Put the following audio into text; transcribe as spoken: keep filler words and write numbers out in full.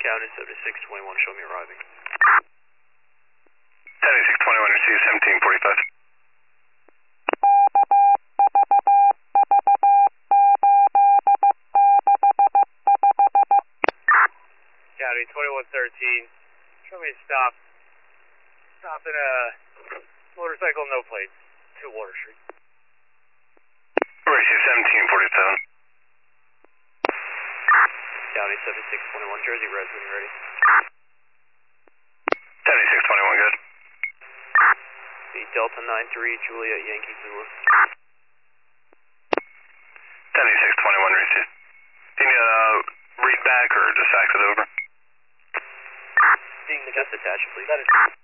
County seventy-six twenty-one, show me arriving. seventy-six twenty-one, receive seventeen forty-five. County twenty-one thirteen, show me a stop. Stop in a motorcycle, no plates, two Water Street. Receive seventeen forty-seven. County seventy-six twenty-one, Jersey Res, when you're ready. seventy-six twenty-one, good. The Delta nine three, Juliet Yankee Zulu. seventy-six twenty-one, receive. Do you need a uh, read back or just fax it over? Just attach it, please.